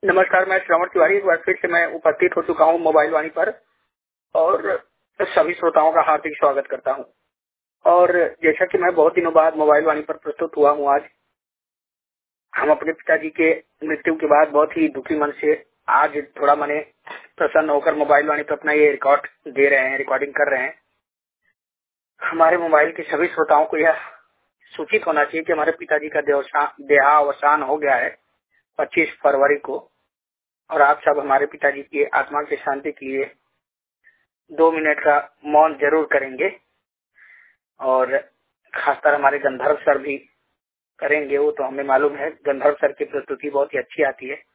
नमस्कार, मैं श्रवण तिवारी एक बार फिर से मैं उपस्थित हो चुका हूँ मोबाइल वाणी पर और सभी श्रोताओं का हार्दिक स्वागत करता हूँ। और जैसा कि मैं बहुत दिनों बाद मोबाइल वाणी पर प्रस्तुत हुआ हूँ, आज हम अपने पिताजी के मृत्यु के बाद बहुत ही दुखी मन से आज थोड़ा मने प्रसन्न होकर मोबाइल वाणी पर अपना ये रिकॉर्ड दे रहे हैं, रिकॉर्डिंग कर रहे हैं। हमारे मोबाइल के सभी श्रोताओं को यह सूचित होना चाहिए कि हमारे पिताजी का देहावसान हो गया है 25 फरवरी को। और आप सब हमारे पिताजी की आत्मा की शांति के लिए 2 मिनट का मौन जरूर करेंगे और खासकर हमारे गंधर्व सर भी करेंगे। वो तो हमें मालूम है, गंधर्व सर की प्रस्तुति बहुत ही अच्छी आती है।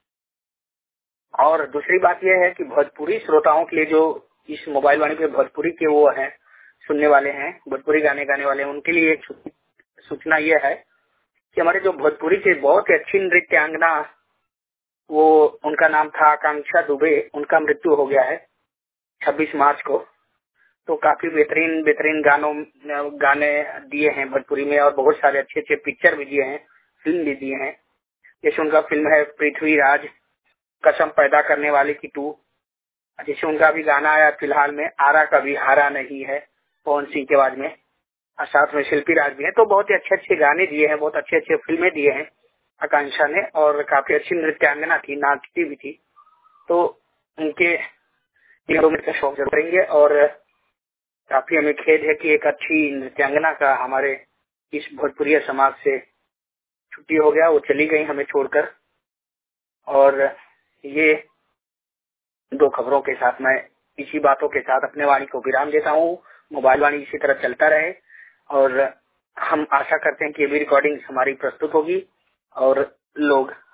और दूसरी बात यह है कि भोजपुरी श्रोताओं के लिए जो इस मोबाइल वाणी पे भोजपुरी के वो हैं, सुनने वाले हैं, भोजपुरी गाने गाने वाले हैं, उनके लिए एक सूचना यह है कि हमारे जो भोजपुरी के बहुत ही अच्छी नृत्यांगना, वो उनका नाम था आकांक्षा दुबे, उनका मृत्यु हो गया है 26 मार्च को। तो काफी बेहतरीन गाने दिए हैं भोजपुरी में और बहुत सारे अच्छे अच्छे पिक्चर भी दिए हैं, फिल्म भी दिए हैं। जैसे उनका फिल्म है पृथ्वीराज, कसम पैदा करने वाले की 2। जैसे उनका भी गाना आया फिलहाल में, आरा कभी हारा नहीं है, पवन सिंह के आवाज में, और साथ में शिल्पी राज भी है। तो बहुत ही अच्छे अच्छे गाने दिए हैं, बहुत अच्छे अच्छे फिल्में दिए हैं आकांक्षा ने, और काफी अच्छी नृत्यांगना थी, नाचती भी थी। तो उनके 2 मिनट का शौक जरूर करेंगे। और काफी हमें खेद है कि एक अच्छी नृत्यांगना का हमारे इस भोजपुरी समाज से छुट्टी हो गया, वो चली गई हमें छोड़कर। और ये 2 खबरों के साथ मैं इसी बातों के साथ अपने वाणी को विराम देता हूँ। मोबाइल वाणी इसी तरह चलता रहे और हम आशा करते हैं कि ये भी रिकॉर्डिंग हमारी प्रस्तुत होगी और लोग